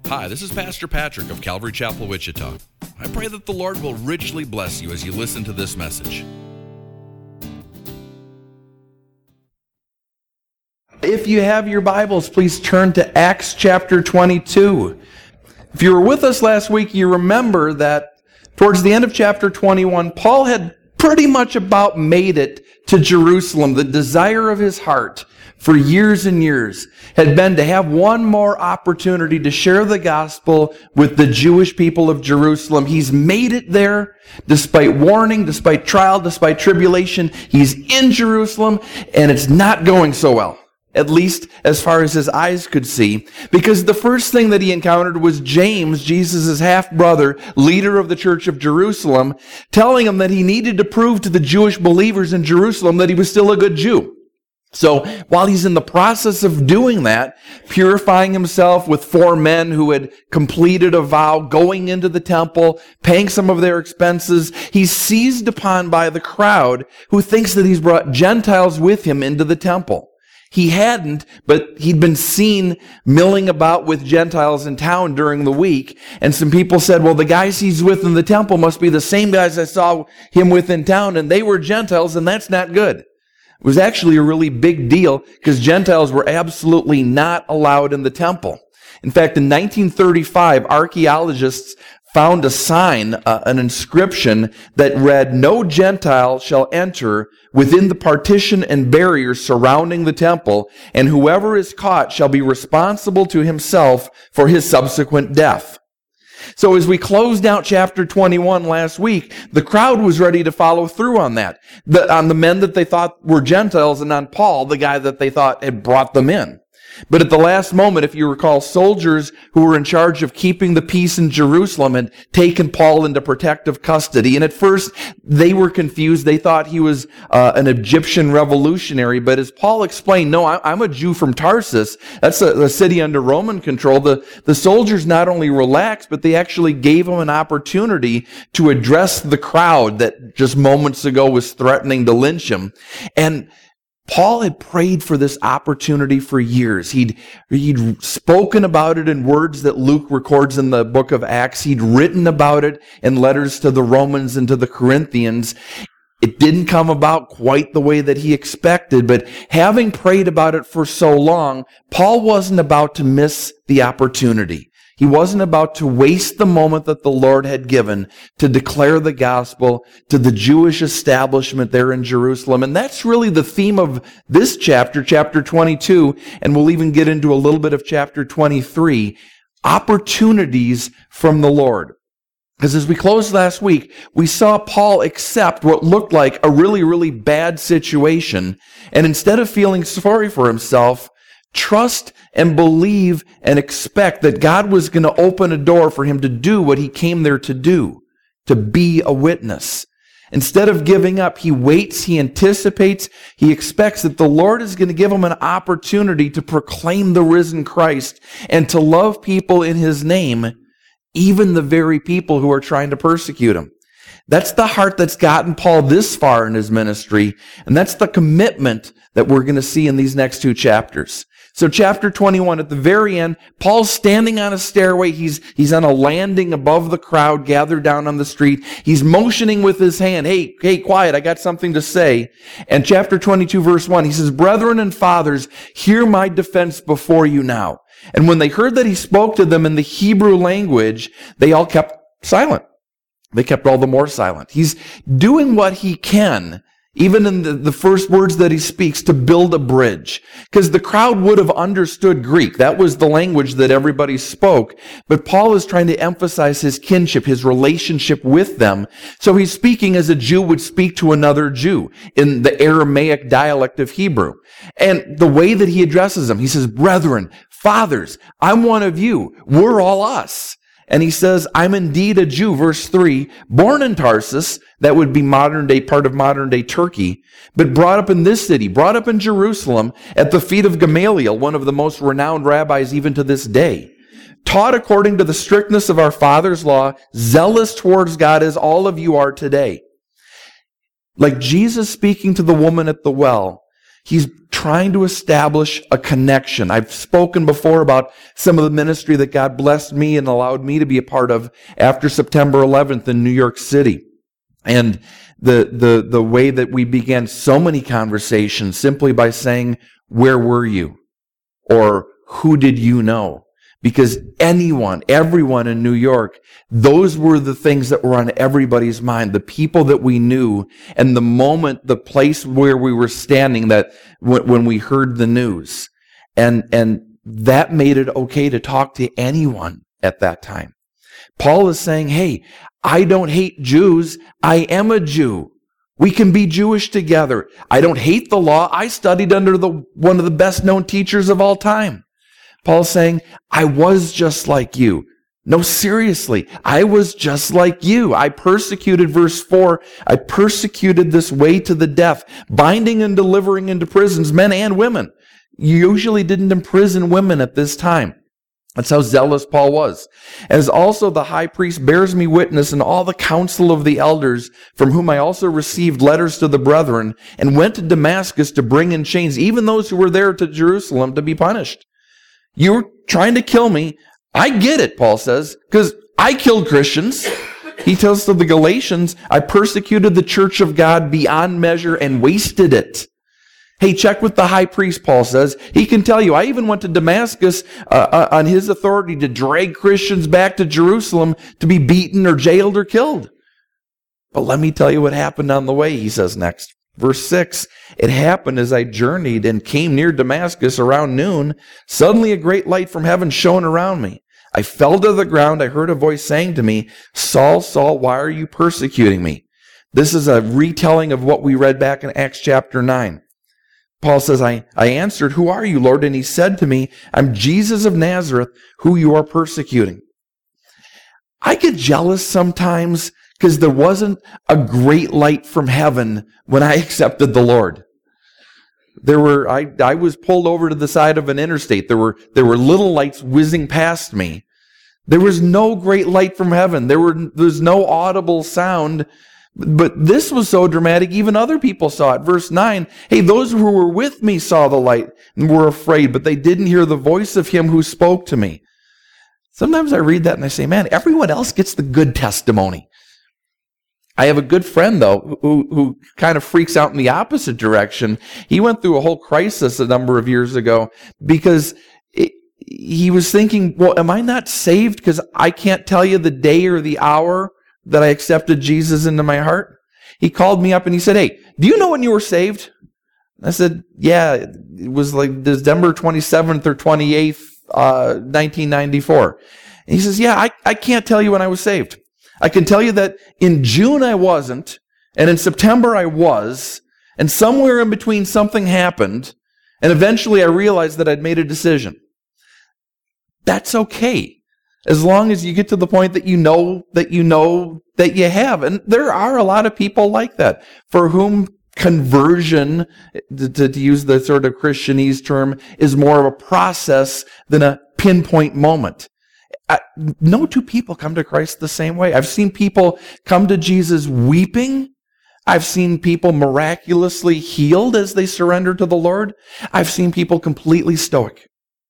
Hi, this is Pastor Patrick of Calvary Chapel, Wichita. I pray that the Lord will richly bless you as you listen to this message. If you have your Bibles, please turn to Acts chapter 22. If you were with us last week, you remember that towards the end of chapter 21, Paul had pretty much about made it to Jerusalem. The desire of his heart for years and years had been to have one more opportunity to share the gospel with the Jewish people of Jerusalem. He's made it there despite warning, despite trial, despite tribulation. He's in Jerusalem and it's not going so well, at least as far as his eyes could see, because the first thing that he encountered was James, Jesus' half-brother, leader of the church of Jerusalem, telling him that he needed to prove to the Jewish believers in Jerusalem that he was still a good Jew. So while he's in the process of doing that, purifying himself with 4 men who had completed a vow, going into the temple, paying some of their expenses, he's seized upon by the crowd who thinks that he's brought Gentiles with him into the temple. He hadn't, but he'd been seen milling about with Gentiles in town during the week. And some people said, well, the guys he's with in the temple must be the same guys I saw him with in town, and they were Gentiles, and that's not good. It was actually a really big deal because Gentiles were absolutely not allowed in the temple. In fact, in 1935, archaeologists found a sign, an inscription that read, "No Gentile shall enter within the partition and barriers surrounding the temple, and whoever is caught shall be responsible to himself for his subsequent death." So as we closed out chapter 21 last week, the crowd was ready to follow through on that, on the men that they thought were Gentiles, and on Paul, the guy that they thought had brought them in. But at the last moment, if you recall, soldiers who were in charge of keeping the peace in Jerusalem had taken Paul into protective custody. And at first, they were confused. They thought he was an Egyptian revolutionary. But as Paul explained, no, I'm a Jew from Tarsus. That's a city under Roman control. The soldiers not only relaxed, but they actually gave him an opportunity to address the crowd that just moments ago was threatening to lynch him. And Paul had prayed for this opportunity for years. He'd spoken about it in words that Luke records in the book of Acts. He'd written about it in letters to the Romans and to the Corinthians. It didn't come about quite the way that he expected, but having prayed about it for so long, Paul wasn't about to miss the opportunity. He wasn't about to waste the moment that the Lord had given to declare the gospel to the Jewish establishment there in Jerusalem. And that's really the theme of this chapter, chapter 22, and we'll even get into a little bit of chapter 23, opportunities from the Lord. Because as we closed last week, we saw Paul accept what looked like a really, really bad situation, and instead of feeling sorry for himself, trust and believe and expect that God was going to open a door for him to do what he came there to do, to be a witness. Instead of giving up, he waits, he anticipates, he expects that the Lord is going to give him an opportunity to proclaim the risen Christ and to love people in his name, even the very people who are trying to persecute him. That's the heart that's gotten Paul this far in his ministry, and that's the commitment that we're going to see in these next 2 chapters. So chapter 21, at the very end, Paul's standing on a stairway. He's on a landing above the crowd gathered down on the street. He's motioning with his hand, hey, quiet, I got something to say. And chapter 22, verse 1, he says, "Brethren and fathers, hear my defense before you now." And when they heard that he spoke to them in the Hebrew language, they all kept silent. They kept all the more silent. He's doing what he can, even in the first words that he speaks, to build a bridge. Because the crowd would have understood Greek. That was the language that everybody spoke. But Paul is trying to emphasize his kinship, his relationship with them. So he's speaking as a Jew would speak to another Jew in the Aramaic dialect of Hebrew. And the way that he addresses them, he says, "Brethren, fathers, I'm one of you. We're all us." And he says, "I'm indeed a Jew," verse 3, "born in Tarsus," that would be part of modern day Turkey, "but brought up in this city, brought up in Jerusalem, at the feet of Gamaliel, one of the most renowned rabbis even to this day. Taught according to the strictness of our father's law, zealous towards God as all of you are today." Like Jesus speaking to the woman at the well, he's trying to establish a connection. I've spoken before about some of the ministry that God blessed me and allowed me to be a part of after September 11th in New York City. And the way that we began so many conversations simply by saying, where were you? Or who did you know? Because everyone in New York, those were the things that were on everybody's mind, the people that we knew, and the moment, the place where we were standing that when we heard the news. And that made it okay to talk to anyone at that time. Paul is saying, hey, I don't hate Jews. I am a Jew. We can be Jewish together. I don't hate the law. I studied under one of the best known teachers of all time. Paul's saying, I was just like you. No, seriously, I was just like you. I persecuted, verse 4, I persecuted this way to the death, binding and delivering into prisons men and women. You usually didn't imprison women at this time. That's how zealous Paul was. As also the high priest bears me witness and all the council of the elders, from whom I also received letters to the brethren, and went to Damascus to bring in chains, even those who were there to Jerusalem to be punished. You were trying to kill me. I get it, Paul says, because I killed Christians. He tells to the Galatians, I persecuted the church of God beyond measure and wasted it. Hey, check with the high priest, Paul says. He can tell you, I even went to Damascus on his authority to drag Christians back to Jerusalem to be beaten or jailed or killed. But let me tell you what happened on the way, he says next. Verse 6, it happened as I journeyed and came near Damascus around noon. Suddenly a great light from heaven shone around me. I fell to the ground. I heard a voice saying to me, Saul, Saul, why are you persecuting me? This is a retelling of what we read back in Acts chapter 9. Paul says, I answered, who are you, Lord? And he said to me, I'm Jesus of Nazareth, who you are persecuting. I get jealous sometimes because there wasn't a great light from heaven when I accepted the Lord. I was pulled over to the side of an interstate. There were little lights whizzing past me. There was no great light from heaven. There's no audible sound. But this was so dramatic, even other people saw it. Verse 9, hey, those who were with me saw the light and were afraid, but they didn't hear the voice of him who spoke to me. Sometimes I read that and I say, man, everyone else gets the good testimony. I have a good friend, though, who kind of freaks out in the opposite direction. He went through a whole crisis a number of years ago because he was thinking, well, am I not saved because I can't tell you the day or the hour that I accepted Jesus into my heart? He called me up and he said, hey, do you know when you were saved? I said, yeah, it was like December 27th or 28th, 1994. And he says, yeah, I can't tell you when I was saved. I can tell you that in June I wasn't, and in September I was, and somewhere in between something happened, and eventually I realized that I'd made a decision. That's okay. As long as you get to the point that you know that you have. And there are a lot of people like that for whom conversion, to use the sort of Christianese term, is more of a process than a pinpoint moment. No two people come to Christ the same way. I've seen people come to Jesus weeping. I've seen people miraculously healed as they surrender to the Lord. I've seen people completely stoic.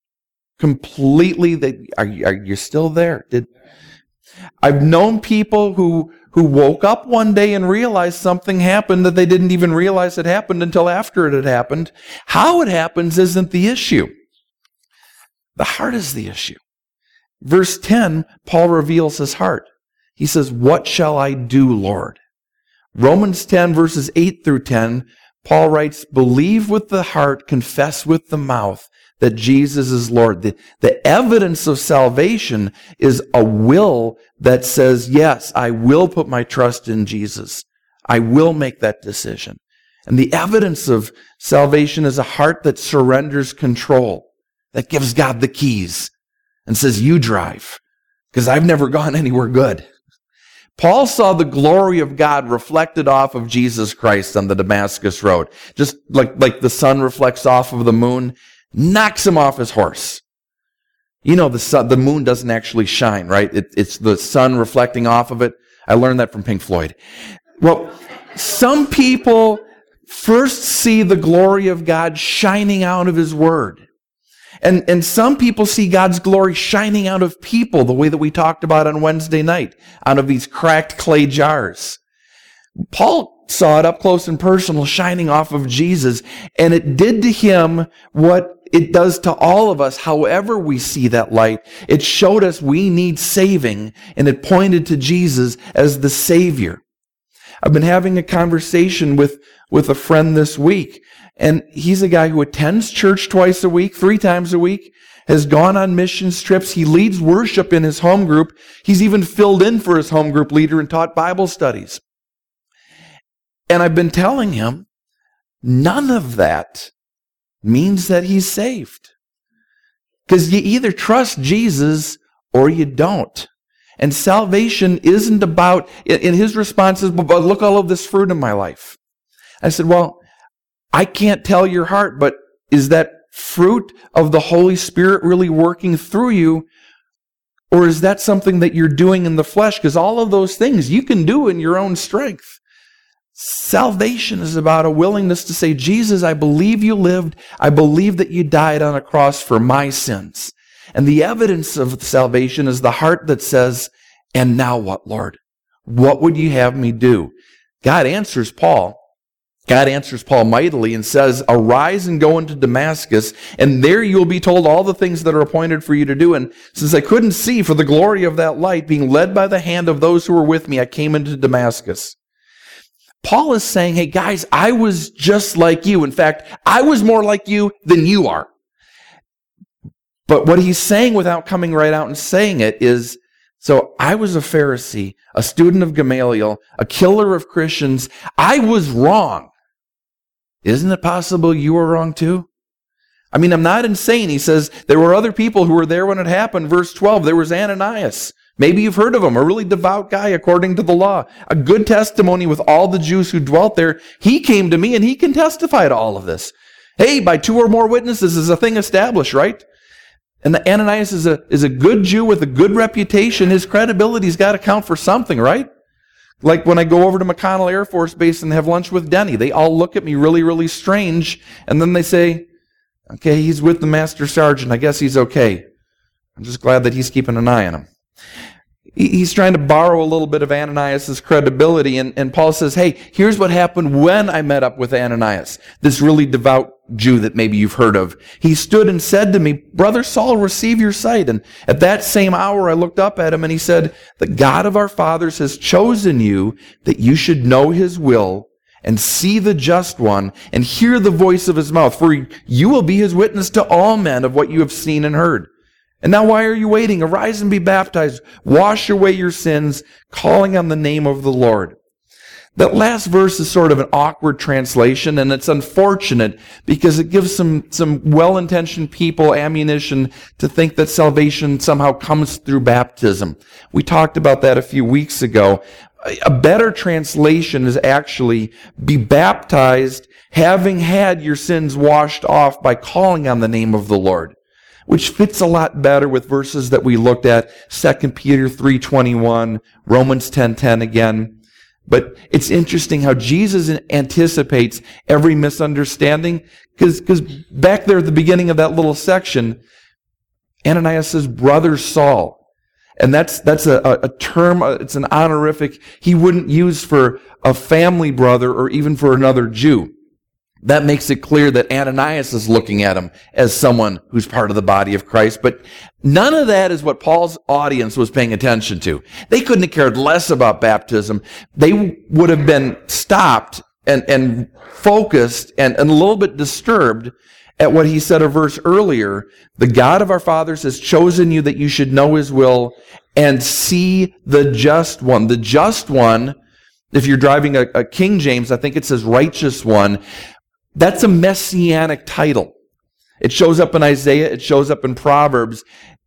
Are you still there? I've known people who woke up one day and realized something happened that they didn't even realize had happened until after it had happened. How it happens isn't the issue. The heart is the issue. Verse 10, Paul reveals his heart. He says, what shall I do, Lord? Romans 10, verses 8 through 10, Paul writes, believe with the heart, confess with the mouth that Jesus is Lord. The evidence of salvation is a will that says, yes, I will put my trust in Jesus. I will make that decision. And the evidence of salvation is a heart that surrenders control, that gives God the keys and says, you drive, because I've never gone anywhere good. Paul saw the glory of God reflected off of Jesus Christ on the Damascus road. Just like the sun reflects off of the moon, knocks him off his horse. You know, the moon doesn't actually shine, right? It's the sun reflecting off of it. I learned that from Pink Floyd. Well, some people first see the glory of God shining out of His Word. And some people see God's glory shining out of people, the way that we talked about on Wednesday night, out of these cracked clay jars. Paul saw it up close and personal, shining off of Jesus, and it did to him what it does to all of us, however we see that light. It showed us we need saving, and it pointed to Jesus as the Savior. I've been having a conversation with a friend this week, and he's a guy who attends church twice a week, 3 times a week, has gone on mission trips. He leads worship in his home group. He's even filled in for his home group leader and taught Bible studies. And I've been telling him, none of that means that he's saved. Because you either trust Jesus or you don't. And salvation isn't about, in his responses, but look all of this fruit in my life. I said, well, I can't tell your heart, but is that fruit of the Holy Spirit really working through you? Or is that something that you're doing in the flesh? Because all of those things you can do in your own strength. Salvation is about a willingness to say, Jesus, I believe you lived. I believe that you died on a cross for my sins. And the evidence of salvation is the heart that says, and now what, Lord? What would you have me do? God answers Paul. God answers Paul mightily and says, arise and go into Damascus, and there you will be told all the things that are appointed for you to do. And since I couldn't see for the glory of that light, being led by the hand of those who were with me, I came into Damascus. Paul is saying, hey guys, I was just like you. In fact, I was more like you than you are. But what he's saying without coming right out and saying it is, so I was a Pharisee, a student of Gamaliel, a killer of Christians. I was wrong. Isn't it possible you were wrong too? I mean, I'm not insane. He says there were other people who were there when it happened. Verse 12, there was Ananias. Maybe you've heard of him, a really devout guy according to the law, a good testimony with all the Jews who dwelt there. He came to me and he can testify to all of this. Hey, by 2 or more witnesses is a thing established, right? And the Ananias is a good Jew with a good reputation. His credibility's got to count for something, right? Like when I go over to McConnell Air Force Base and have lunch with Denny, they all look at me really, really strange, and then they say, okay, he's with the Master Sergeant. I guess he's okay. I'm just glad that he's keeping an eye on him. He's trying to borrow a little bit of Ananias' credibility, and Paul says, hey, here's what happened when I met up with Ananias, this really devout Jew that maybe you've heard of. He stood and said to me, Brother Saul, receive your sight. And at that same hour I looked up at him and he said, the God of our fathers has chosen you that you should know his will and see the just one and hear the voice of his mouth. For you will be his witness to all men of what you have seen and heard. And now why are you waiting? Arise and be baptized. Wash away your sins, calling on the name of the Lord. That last verse is sort of an awkward translation, and it's unfortunate because it gives some well-intentioned people ammunition to think that salvation somehow comes through baptism. We talked about that a few weeks ago. A better translation is actually be baptized, having had your sins washed off by calling on the name of the Lord, which fits a lot better with verses that we looked at, 2 Peter 3:21, Romans 10:10 again. But it's interesting how Jesus anticipates every misunderstanding, because back there at the beginning of that little section, Ananias says, Brother Saul. And that's a term, it's an honorific he wouldn't use for a family brother or even for another Jew. That makes it clear that Ananias is looking at him as someone who's part of the body of Christ. But none of that is what Paul's audience was paying attention to. They couldn't have cared less about baptism. They would have been stopped and focused and a little bit disturbed at what he said a verse earlier. The God of our fathers has chosen you that you should know his will and see the just one. The just one, if you're driving a King James, I think it says righteous one. That's a messianic title. It shows up in Isaiah. It shows up in Proverbs.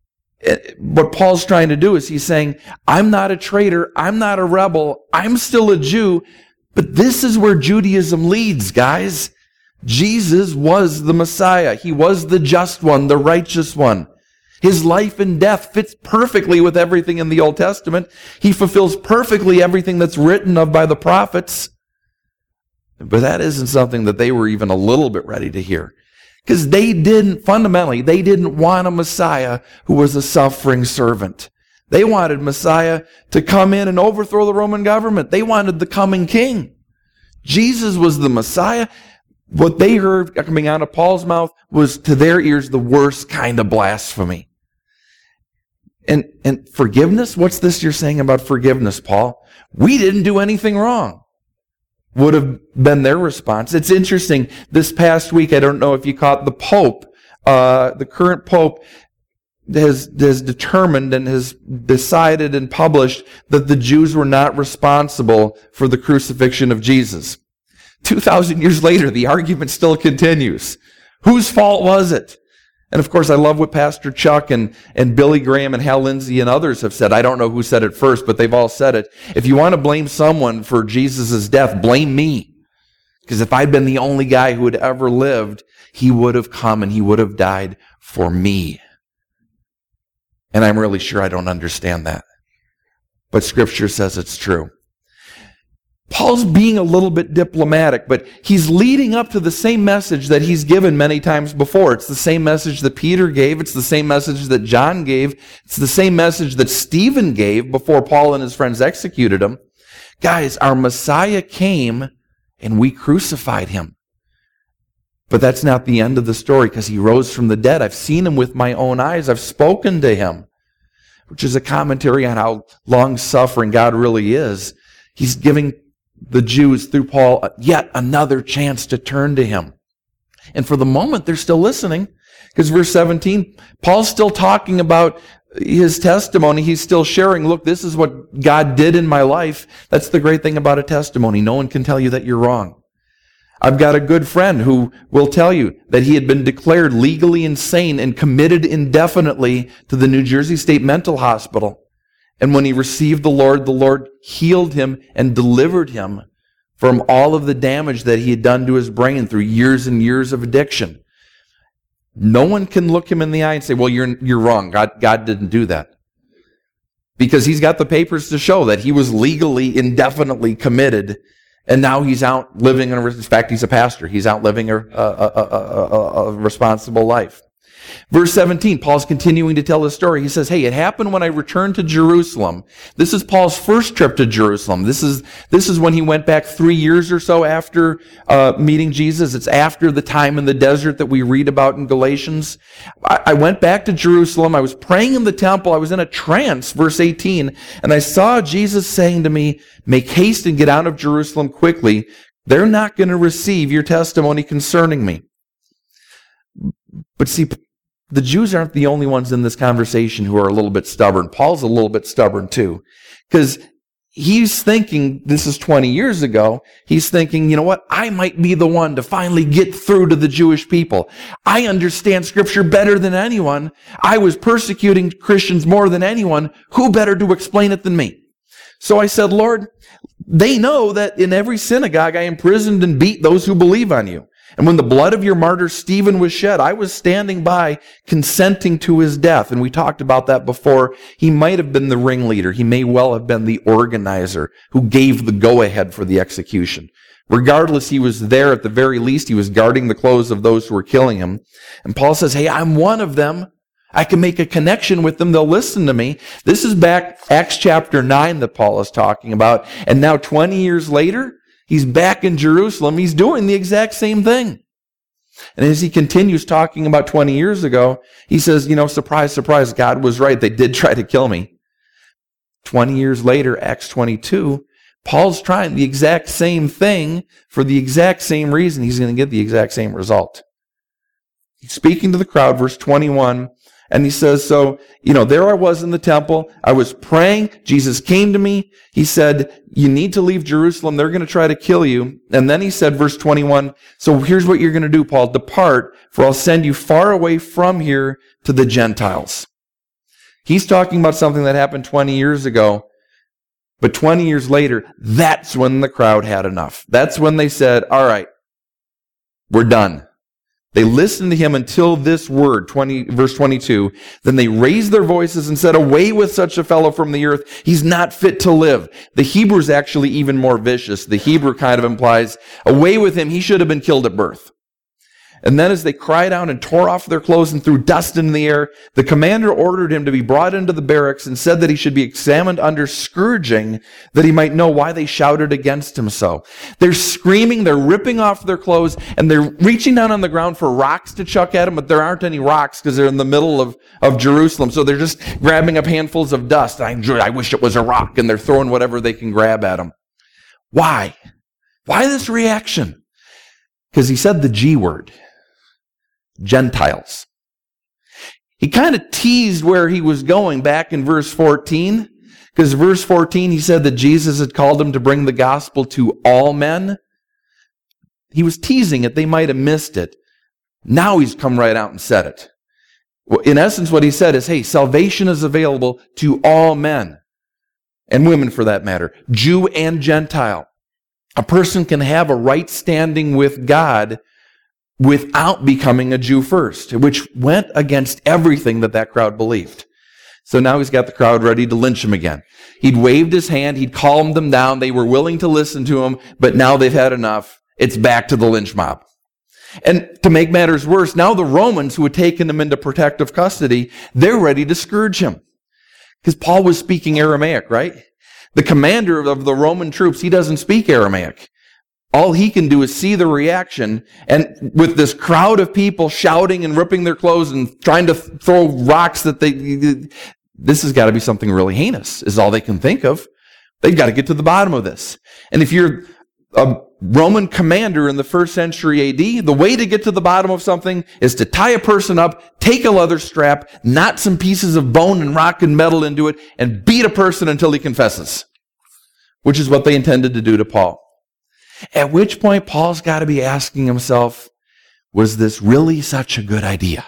What Paul's trying to do is he's saying, I'm not a traitor. I'm not a rebel. I'm still a Jew. But this is where Judaism leads, guys. Jesus was the Messiah. He was the just one, the righteous one. His life and death fits perfectly with everything in the Old Testament. He fulfills perfectly everything that's written of by the prophets. But that isn't something that they were even a little bit ready to hear. Because they didn't want a Messiah who was a suffering servant. They wanted Messiah to come in and overthrow the Roman government. They wanted the coming king. Jesus was the Messiah. What they heard coming out of Paul's mouth was, to their ears, the worst kind of blasphemy. And forgiveness? What's this you're saying about forgiveness, Paul? We didn't do anything wrong, would have been their response. It's interesting. This past week, I don't know if you caught, the Pope, the current Pope, has determined and has decided and published that the Jews were not responsible for the crucifixion of Jesus. 2,000 years later, the argument still continues. Whose fault was it? And of course, I love what Pastor Chuck and Billy Graham and Hal Lindsey and others have said. I don't know who said it first, but they've all said it. If you want to blame someone for Jesus' death, blame me. Because if I'd been the only guy who had ever lived, he would have come and he would have died for me. And I'm really sure I don't understand that. But Scripture says it's true. Paul's being a little bit diplomatic, but he's leading up to the same message that he's given many times before. It's the same message that Peter gave. It's the same message that John gave. It's the same message that Stephen gave before Paul and his friends executed him. Guys, our Messiah came and we crucified him. But that's not the end of the story, because he rose from the dead. I've seen him with my own eyes. I've spoken to him, which is a commentary on how long-suffering God really is. He's giving the Jews, through Paul, yet another chance to turn to him. And for the moment, they're still listening, because verse 17, Paul's still talking about his testimony. He's still sharing, look, this is what God did in my life. That's the great thing about a testimony. No one can tell you that you're wrong. I've got a good friend who will tell you that he had been declared legally insane and committed indefinitely to the New Jersey State Mental Hospital. And when he received the Lord healed him and delivered him from all of the damage that he had done to his brain through years and years of addiction. No one can look him in the eye and say, well, you're wrong. God didn't do that. Because he's got the papers to show that he was legally, indefinitely committed. And now he's out living, in fact, he's a pastor. He's out living a responsible life. Verse 17, Paul's continuing to tell his story. He says, hey, it happened when I returned to Jerusalem. This is Paul's first trip to Jerusalem. This is when he went back 3 years or so after meeting Jesus. It's after the time in the desert that we read about in Galatians. I went back to Jerusalem. I was praying in the temple. I was in a trance, verse 18, and I saw Jesus saying to me, make haste and get out of Jerusalem quickly. They're not going to receive your testimony concerning me. But see, the Jews aren't the only ones in this conversation who are a little bit stubborn. Paul's a little bit stubborn too. Because he's thinking, this is 20 years ago, he's thinking, you know what, I might be the one to finally get through to the Jewish people. I understand Scripture better than anyone. I was persecuting Christians more than anyone. Who better to explain it than me? So I said, Lord, they know that in every synagogue I imprisoned and beat those who believe on you. And when the blood of your martyr Stephen was shed, I was standing by consenting to his death. And we talked about that before. He might have been the ringleader. He may well have been the organizer who gave the go-ahead for the execution. Regardless, he was there at the very least. He was guarding the clothes of those who were killing him. And Paul says, hey, I'm one of them. I can make a connection with them. They'll listen to me. This is back Acts chapter 9 that Paul is talking about. And now 20 years later, he's back in Jerusalem. He's doing the exact same thing. And as he continues talking about 20 years ago, he says, you know, surprise, surprise, God was right. They did try to kill me. 20 years later, Acts 22, Paul's trying the exact same thing for the exact same reason. He's going to get the exact same result. He's speaking to the crowd, verse 21, and he says, so, you know, there I was in the temple. I was praying. Jesus came to me. He said, you need to leave Jerusalem. They're going to try to kill you. And then he said, verse 21, so here's what you're going to do, Paul. Depart, for I'll send you far away from here to the Gentiles. He's talking about something that happened 20 years ago. But 20 years later, that's when the crowd had enough. That's when they said, all right, we're done. They listened to him until this word, verse 22. Then they raised their voices and said, away with such a fellow from the earth. He's not fit to live. The Hebrew is actually even more vicious. The Hebrew kind of implies, away with him. He should have been killed at birth. And then as they cried out and tore off their clothes and threw dust in the air, the commander ordered him to be brought into the barracks and said that he should be examined under scourging, that he might know why they shouted against him so. They're screaming, they're ripping off their clothes, and they're reaching down on the ground for rocks to chuck at him, but there aren't any rocks because they're in the middle of Jerusalem. So they're just grabbing up handfuls of dust. I wish it was a rock, and they're throwing whatever they can grab at him. Why? Why this reaction? Because he said the G word. Gentiles. He kind of teased where he was going back in verse 14, because verse 14 he said that Jesus had called him to bring the gospel to all men. He was teasing it. They might have missed it. Now he's come right out and said it. Well, in essence, what he said is, hey, salvation is available to all men and women for that matter, Jew and Gentile. A person can have a right standing with God without becoming a Jew first, which went against everything that crowd believed. So now he's got the crowd ready to lynch him again. He'd waved his hand, he'd calmed them down, they were willing to listen to him, but now they've had enough. It's back to the lynch mob. And to make matters worse, now the Romans who had taken him into protective custody, they're ready to scourge him. Because Paul was speaking Aramaic, right? The commander of the Roman troops, he doesn't speak Aramaic. All he can do is see the reaction, and with this crowd of people shouting and ripping their clothes and trying to throw rocks this has got to be something really heinous, is all they can think of. They've got to get to the bottom of this. And if you're a Roman commander in the first century AD, the way to get to the bottom of something is to tie a person up, take a leather strap, knot some pieces of bone and rock and metal into it, and beat a person until he confesses, which is what they intended to do to Paul. At which point, Paul's got to be asking himself, was this really such a good idea?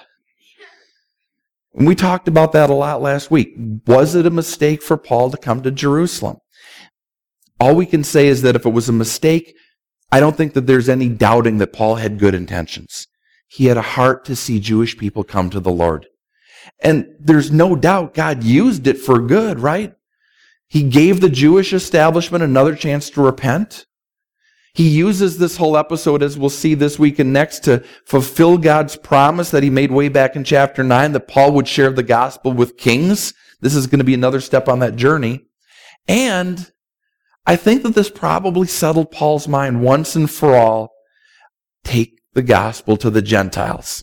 And we talked about that a lot last week. Was it a mistake for Paul to come to Jerusalem? All we can say is that if it was a mistake, I don't think that there's any doubting that Paul had good intentions. He had a heart to see Jewish people come to the Lord. And there's no doubt God used it for good, right? He gave the Jewish establishment another chance to repent. He uses this whole episode, as we'll see this week and next, to fulfill God's promise that he made way back in chapter 9, that Paul would share the gospel with kings. This is going to be another step on that journey. And I think that this probably settled Paul's mind once and for all. Take the gospel to the Gentiles.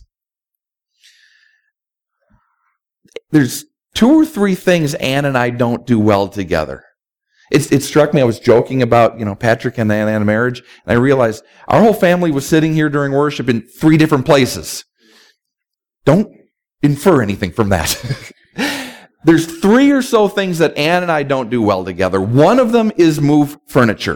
There's 2 or 3 things Ann and I don't do well together. It struck me, I was joking about, Patrick and Anna's marriage, and I realized our whole family was sitting here during worship in 3 different places. Don't infer anything from that. There's 3 or so things that Ann and I don't do well together. One of them is move furniture.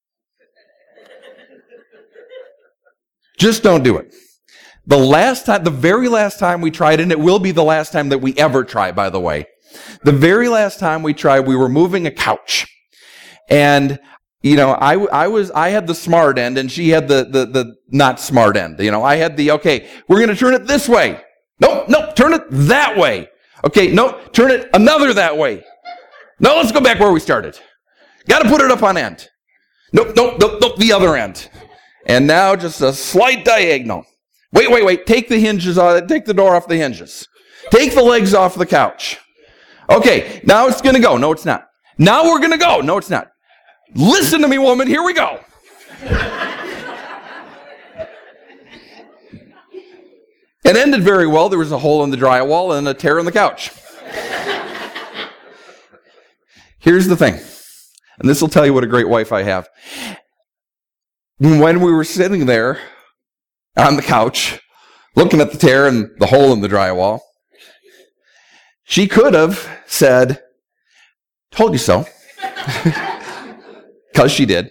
Just don't do it. The very last time we tried, and it will be the last time that we ever try, by the way. The very last time we tried, we were moving a couch. And, I had the smart end and she had the not smart end. I had okay, we're going to turn it this way. Nope, turn it that way. Okay, no, turn it another that way. No, let's go back where we started. Got to put it up on end. Nope, the other end. And now just a slight diagonal. Wait, take the hinges off, take the door off the hinges. Take the legs off the couch. Okay, now it's going to go. No, it's not. Now we're going to go. No, it's not. Listen to me, woman. Here we go. It ended very well. There was a hole in the drywall and a tear in the couch. Here's the thing, and this will tell you what a great wife I have. When we were sitting there on the couch, looking at the tear and the hole in the drywall, she could have said, told you so. Because she did.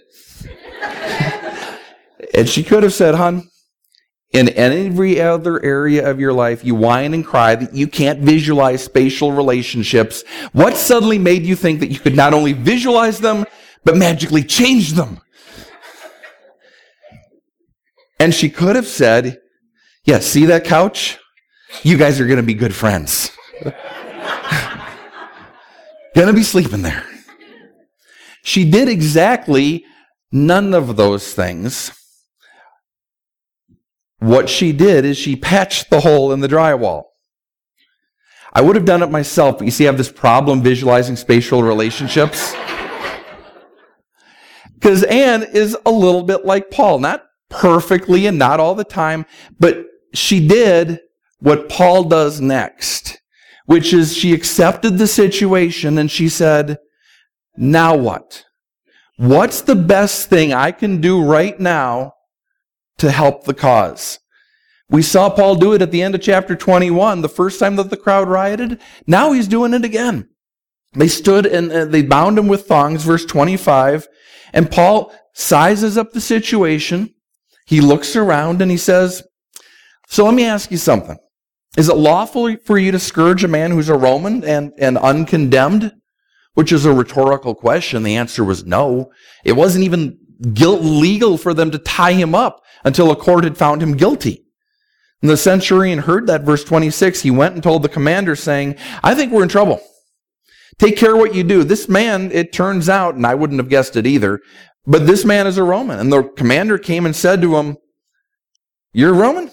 And she could have said, hon, in every other area of your life, you whine and cry that you can't visualize spatial relationships. What suddenly made you think that you could not only visualize them, but magically change them? And she could have said, Yeah, see that couch? You guys are going to be good friends. Going to be sleeping there. She did exactly none of those things. What she did is she patched the hole in the drywall. I would have done it myself, but you see, I have this problem visualizing spatial relationships. Because Anne is a little bit like Paul, not perfectly and not all the time, but she did what Paul does next, which is she accepted the situation and she said, now what? What's the best thing I can do right now to help the cause? We saw Paul do it at the end of chapter 21, the first time that the crowd rioted. Now he's doing it again. They stood and they bound him with thongs, verse 25, and Paul sizes up the situation. He looks around and he says, so let me ask you something. Is it lawful for you to scourge a man who's a Roman and uncondemned? Which is a rhetorical question. The answer was no. It wasn't even legal for them to tie him up until a court had found him guilty. And the centurion heard that, verse 26. He went and told the commander, saying, I think we're in trouble. Take care what you do. This man, it turns out, and I wouldn't have guessed it either, but this man is a Roman. And the commander came and said to him, you're a Roman?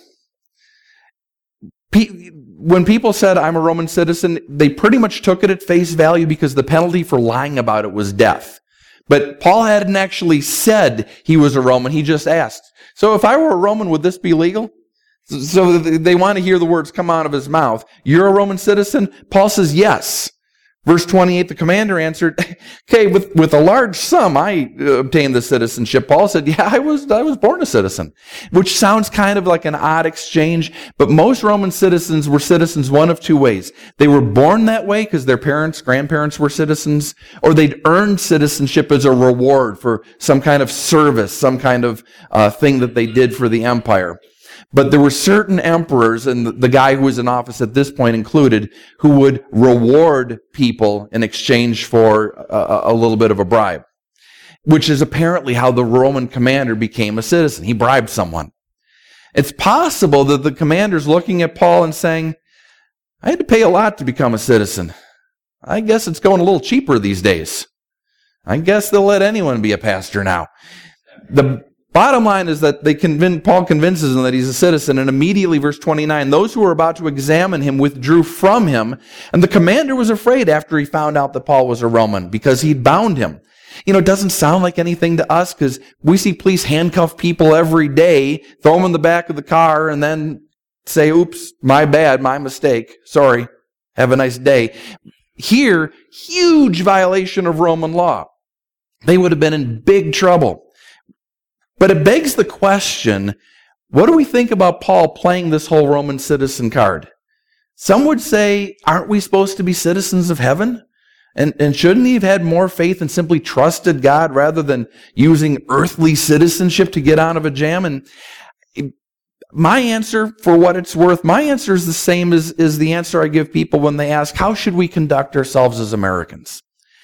When people said, I'm a Roman citizen, they pretty much took it at face value because the penalty for lying about it was death. But Paul hadn't actually said he was a Roman. He just asked. So if I were a Roman, would this be legal? So they want to hear the words come out of his mouth. You're a Roman citizen? Paul says, yes. Verse 28, the commander answered, okay, with a large sum, I obtained the citizenship. Paul said, yeah, I was born a citizen, which sounds kind of like an odd exchange, but most Roman citizens were citizens one of two ways. They were born that way because their parents, grandparents were citizens, or they'd earned citizenship as a reward for some kind of service, some kind of thing that they did for the empire. But there were certain emperors, and the guy who was in office at this point included, who would reward people in exchange for a little bit of a bribe, which is apparently how the Roman commander became a citizen. He bribed someone. It's possible that the commander's looking at Paul and saying, I had to pay a lot to become a citizen. I guess it's going a little cheaper these days. I guess they'll let anyone be a pastor now. The bottom line is that Paul convinces them that he's a citizen, and immediately, verse 29, those who were about to examine him withdrew from him, and the commander was afraid after he found out that Paul was a Roman because he'd bound him. You know, it doesn't sound like anything to us because we see police handcuff people every day, throw them in the back of the car, and then say, oops, my bad, my mistake, sorry, have a nice day. Here, huge violation of Roman law. They would have been in big trouble. But it begs the question, what do we think about Paul playing this whole Roman citizen card? Some would say, aren't we supposed to be citizens of heaven? And shouldn't he have had more faith and simply trusted God rather than using earthly citizenship to get out of a jam? And my answer, for what it's worth, my answer is the same as the answer I give people when they ask, how should we conduct ourselves as Americans?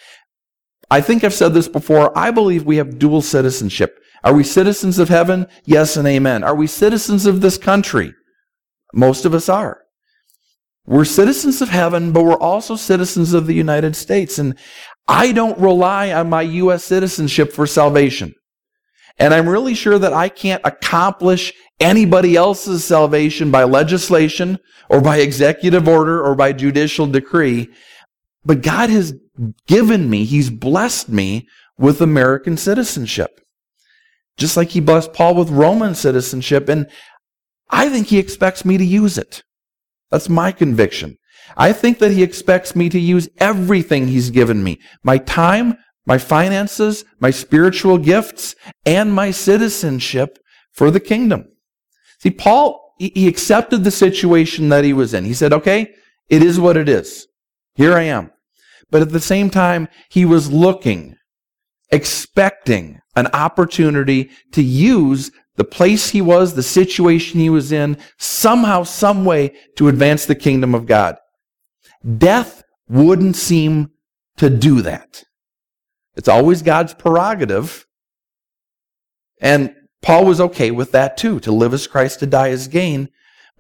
I think I've said this before. I believe we have dual citizenship. Are we citizens of heaven? Yes and amen. Are we citizens of this country? Most of us are. We're citizens of heaven, but we're also citizens of the United States. And I don't rely on my U.S. citizenship for salvation. And I'm really sure that I can't accomplish anybody else's salvation by legislation or by executive order or by judicial decree. But God has given me, He's blessed me with American citizenship. Just like He blessed Paul with Roman citizenship, and I think He expects me to use it. That's my conviction. I think that He expects me to use everything He's given me. My time, my finances, my spiritual gifts, and my citizenship for the kingdom. See, Paul, he accepted the situation that he was in. He said, okay, it is what it is. Here I am. But at the same time, he was looking, expecting an opportunity to use the place he was, the situation he was in, somehow, some way to advance the kingdom of God. Death wouldn't seem to do that. It's always God's prerogative. And Paul was okay with that too, to live as Christ, to die as gain.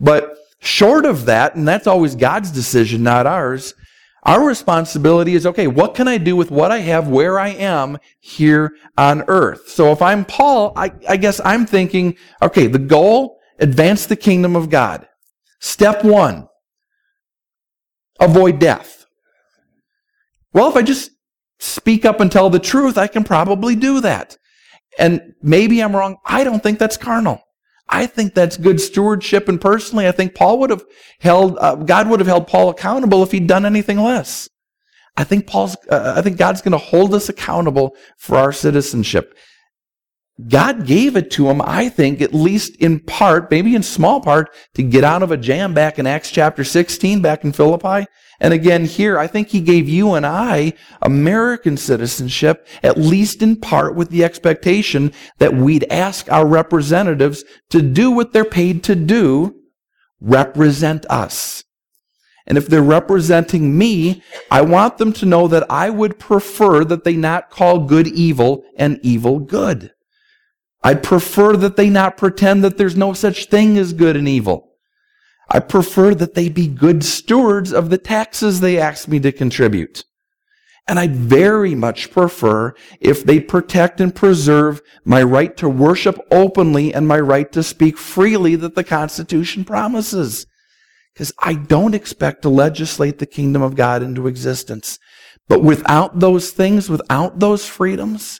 But short of that, and that's always God's decision, not ours, our responsibility is, okay, what can I do with what I have where I am here on earth? So if I'm Paul, I guess I'm thinking, okay, the goal, advance the kingdom of God. Step 1, avoid death. Well, if I just speak up and tell the truth, I can probably do that. And maybe I'm wrong. I don't think that's carnal. I think that's good stewardship, and personally, I think God would have held Paul accountable if he'd done anything less. I think God's going to hold us accountable for our citizenship. God gave it to him, I think, at least in part, maybe in small part, to get out of a jam back in Acts chapter 16, back in Philippi. And again here, I think he gave you and I American citizenship, at least in part with the expectation that we'd ask our representatives to do what they're paid to do, represent us. And if they're representing me, I want them to know that I would prefer that they not call good evil and evil good. I'd prefer that they not pretend that there's no such thing as good and evil. I prefer that they be good stewards of the taxes they ask me to contribute. And I'd very much prefer if they protect and preserve my right to worship openly and my right to speak freely that the Constitution promises. Because I don't expect to legislate the kingdom of God into existence. But without those things, without those freedoms,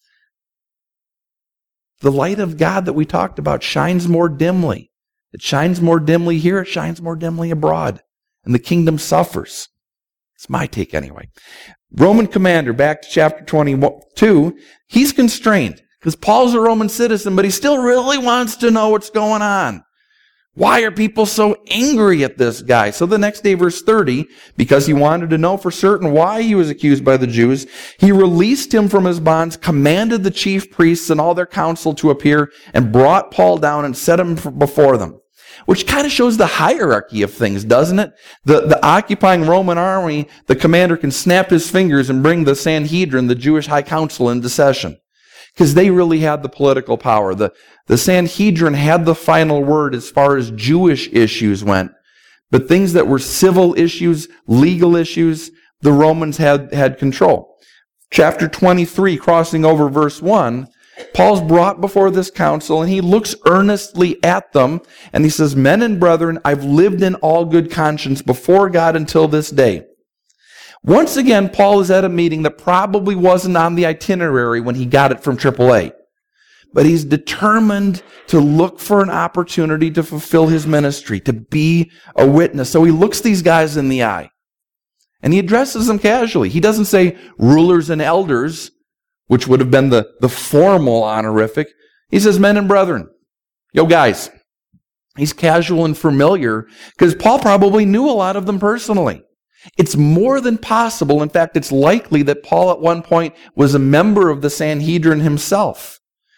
the light of God that we talked about shines more dimly. It shines more dimly here, it shines more dimly abroad. And the kingdom suffers. It's my take anyway. Roman commander, back to chapter 22, he's constrained because Paul's a Roman citizen, but he still really wants to know what's going on. Why are people so angry at this guy? So the next day, verse 30, because he wanted to know for certain why he was accused by the Jews, he released him from his bonds, commanded the chief priests and all their council to appear, and brought Paul down and set him before them. Which kind of shows the hierarchy of things, doesn't it? The occupying Roman army, the commander can snap his fingers and bring the Sanhedrin, the Jewish high council, into session. Because they really had the political power. The Sanhedrin had the final word as far as Jewish issues went. But things that were civil issues, legal issues, the Romans had control. Chapter 23, crossing over verse 1, Paul's brought before this council, and he looks earnestly at them, and he says, "Men and brethren, I've lived in all good conscience before God until this day." Once again, Paul is at a meeting that probably wasn't on the itinerary when he got it from AAA. But he's determined to look for an opportunity to fulfill his ministry, to be a witness. So he looks these guys in the eye, and he addresses them casually. He doesn't say rulers and elders, which would have been the formal honorific. He says, "Men and brethren." Yo, guys. He's casual and familiar because Paul probably knew a lot of them personally. It's more than possible. In fact, it's likely that Paul at one point was a member of the Sanhedrin himself.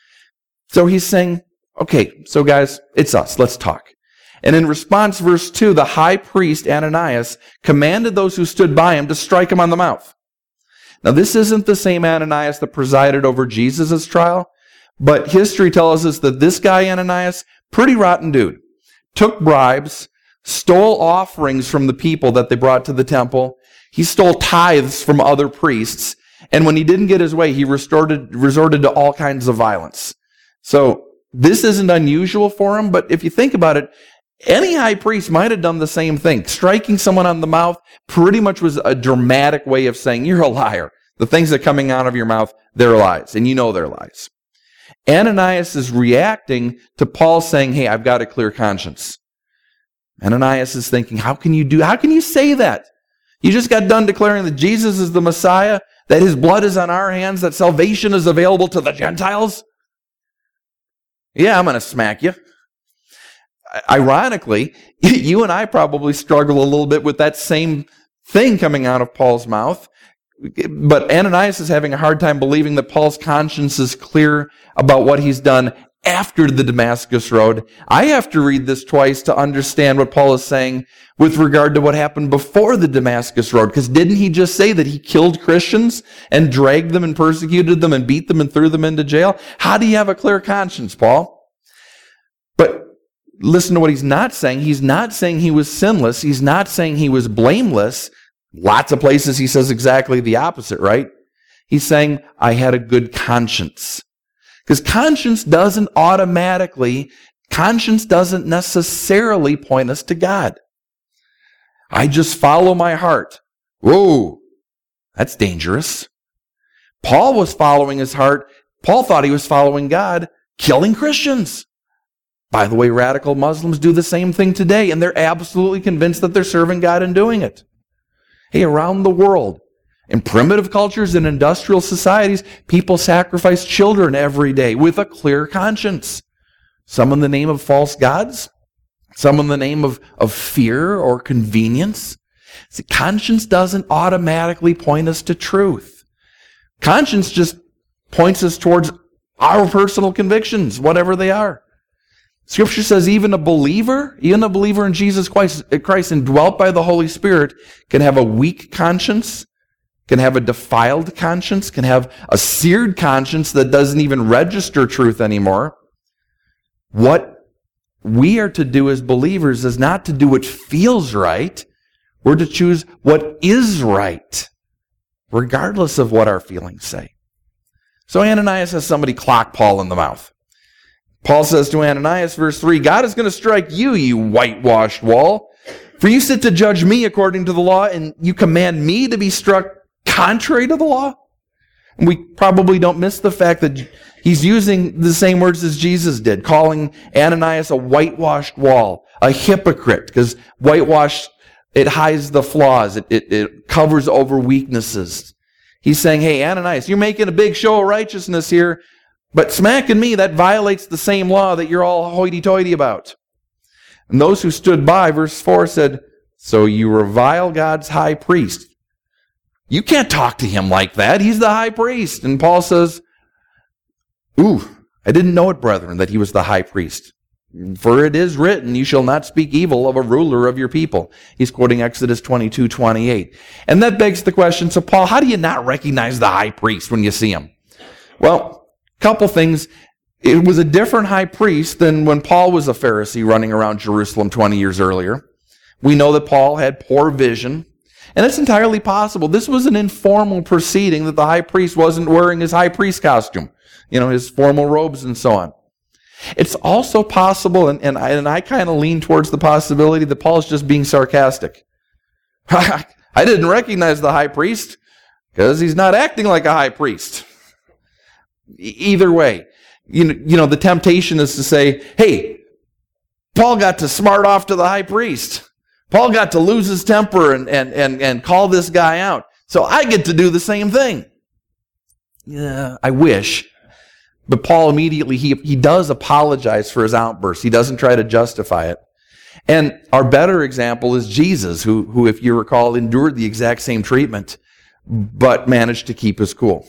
So he's saying, okay, so guys, it's us. Let's talk. And in response, verse 2, the high priest, Ananias, commanded those who stood by him to strike him on the mouth. Now, this isn't the same Ananias that presided over Jesus' trial, but history tells us that this guy, Ananias, pretty rotten dude, took bribes, stole offerings from the people that they brought to the temple. He stole tithes from other priests. And when he didn't get his way, he resorted to all kinds of violence. So this isn't unusual for him, but if you think about it, any high priest might have done the same thing. Striking someone on the mouth pretty much was a dramatic way of saying, you're a liar. The things that are coming out of your mouth, they're lies, and you know they're lies. Ananias is reacting to Paul saying, hey, I've got a clear conscience. Ananias is thinking, how can you say that? You just got done declaring that Jesus is the Messiah, that his blood is on our hands, that salvation is available to the Gentiles? Yeah, I'm going to smack you. Ironically, you and I probably struggle a little bit with that same thing coming out of Paul's mouth. But Ananias is having a hard time believing that Paul's conscience is clear about what he's done after the Damascus Road. I have to read this twice to understand what Paul is saying with regard to what happened before the Damascus Road. Because didn't he just say that he killed Christians and dragged them and persecuted them and beat them and threw them into jail? How do you have a clear conscience, Paul? But listen to what he's not saying. He's not saying he was sinless. He's not saying he was blameless. Lots of places he says exactly the opposite, right? He's saying, I had a good conscience. Because conscience doesn't necessarily point us to God. I just follow my heart. Whoa, that's dangerous. Paul was following his heart. Paul thought he was following God, killing Christians. By the way, radical Muslims do the same thing today, and they're absolutely convinced that they're serving God in doing it. Hey, around the world, in primitive cultures and industrial societies, people sacrifice children every day with a clear conscience. Some in the name of false gods, some in the name of fear or convenience. See, conscience doesn't automatically point us to truth. Conscience just points us towards our personal convictions, whatever they are. Scripture says even a believer in Jesus Christ indwelt by the Holy Spirit can have a weak conscience, can have a defiled conscience, can have a seared conscience that doesn't even register truth anymore. What we are to do as believers is not to do what feels right. We're to choose what is right, regardless of what our feelings say. So Ananias has somebody clock Paul in the mouth. Paul says to Ananias, verse 3, God is going to strike you, you whitewashed wall. For you sit to judge me according to the law, and you command me to be struck contrary to the law? And we probably don't miss the fact that he's using the same words as Jesus did, calling Ananias a whitewashed wall, a hypocrite, because whitewash, it hides the flaws. It covers over weaknesses. He's saying, hey, Ananias, you're making a big show of righteousness here, but smacking me, that violates the same law that you're all hoity-toity about. And those who stood by, verse 4 said, so you revile God's high priest. You can't talk to him like that. He's the high priest. And Paul says, I didn't know it, brethren, that he was the high priest. For it is written, you shall not speak evil of a ruler of your people. He's quoting Exodus 22:28. And that begs the question, so Paul, how do you not recognize the high priest when you see him? Well, couple things. It was a different high priest than when Paul was a Pharisee running around Jerusalem 20 years earlier. We know that Paul had poor vision, and it's entirely possible this was an informal proceeding, that the high priest wasn't wearing his high priest costume, his formal robes and so on. It's also possible, and I kind of lean towards the possibility that Paul's just being sarcastic. I didn't recognize the high priest because he's not acting like a high priest. Either way, the temptation is to say, hey, Paul got to smart off to the high priest. Paul got to lose his temper and call this guy out. So I get to do the same thing. Yeah, I wish. But Paul immediately, he does apologize for his outburst. He doesn't try to justify it. And our better example is Jesus, who, if you recall, endured the exact same treatment, but managed to keep his cool.